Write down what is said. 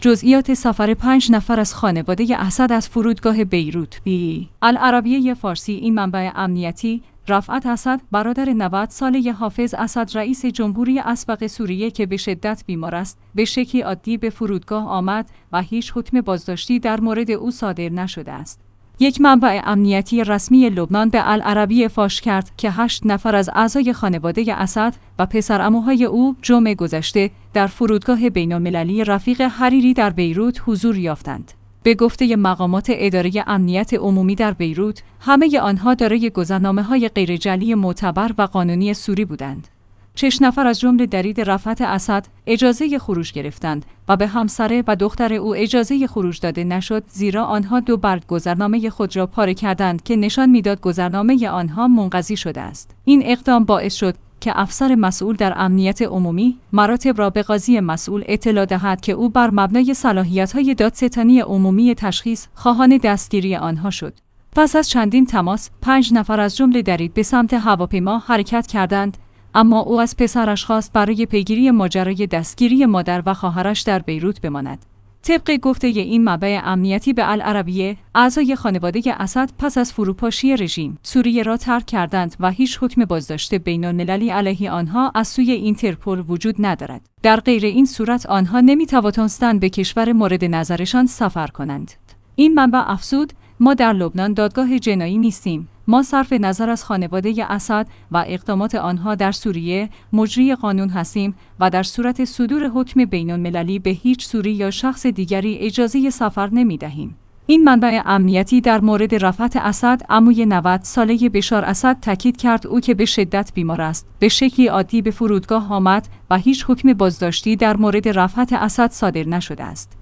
جزئیات سفر 5 نفر از خانواده اسد از فرودگاه بیروت به العربیه فارسی. این منبع امنیتی رفعت اسد، برادر 90 ساله حافظ اسد رئیس جمهوری اسبق سوریه که به شدت بیمار است، به شکلی عادی به فرودگاه آمد و هیچ حکم بازداشتی در مورد او صادر نشده است. یک منبع امنیتی رسمی لبنان به العربیه فاش کرد که 8 نفر از اعضای خانواده اسد و پسرعموهای او جمعه گذشته در فرودگاه بین‌المللی رفیق حریری در بیروت حضور یافتند. به گفته مقامات اداره امنیت عمومی در بیروت، همه آنها دارای گذرنامه‌های غیرجعلی معتبر و قانونی سوری بودند. 6 نفر از جمله درید رفعت اسد اجازه خروج گرفتند و به همسر و دختر او اجازه خروج داده نشد، زیرا آنها 2 برگ گذرنامه خود را پاره کردند که نشان میداد گذرنامه آنها منقضی شده است. این اقدام باعث شد که افسر مسئول در امنیت عمومی مراتب را به قاضی مسئول اطلاع دهد که او بر مبنای صلاحیت‌های دادستانی عمومی تشخیص خواهان دستگیری آنها شد. پس از چندین تماس 5 نفر از جمله درید به سمت هواپیما حرکت کردند، اما او از پسرش خواست برای پیگیری ماجرای دستگیری مادر و خواهرش در بیروت بماند. طبق گفته این منبع امنیتی به العربیه، اعضای خانواده اسد پس از فروپاشی رژیم سوریه را ترک کردند و هیچ حکم بازداشت بین‌المللی علیه آنها از سوی اینترپل وجود ندارد. در غیر این صورت آنها نمی‌توانستند به کشور مورد نظرشان سفر کنند. این منبع افزود: ما در لبنان دادگاه جنایی نیستیم. ما صرف نظر از خانواده اسد و اقدامات آنها در سوریه مجری قانون هستیم و در صورت صدور حکم بین‌المللی به هیچ سوری یا شخص دیگری اجازه سفر نمی‌دهیم. این منبع امنیتی در مورد رفعت اسد، عموی 90 ساله بشار اسد، تاکید کرد او که به شدت بیمار است، به شکلی عادی به فرودگاه آمد و هیچ حکم بازداشتی در مورد رفعت اسد صادر نشده است.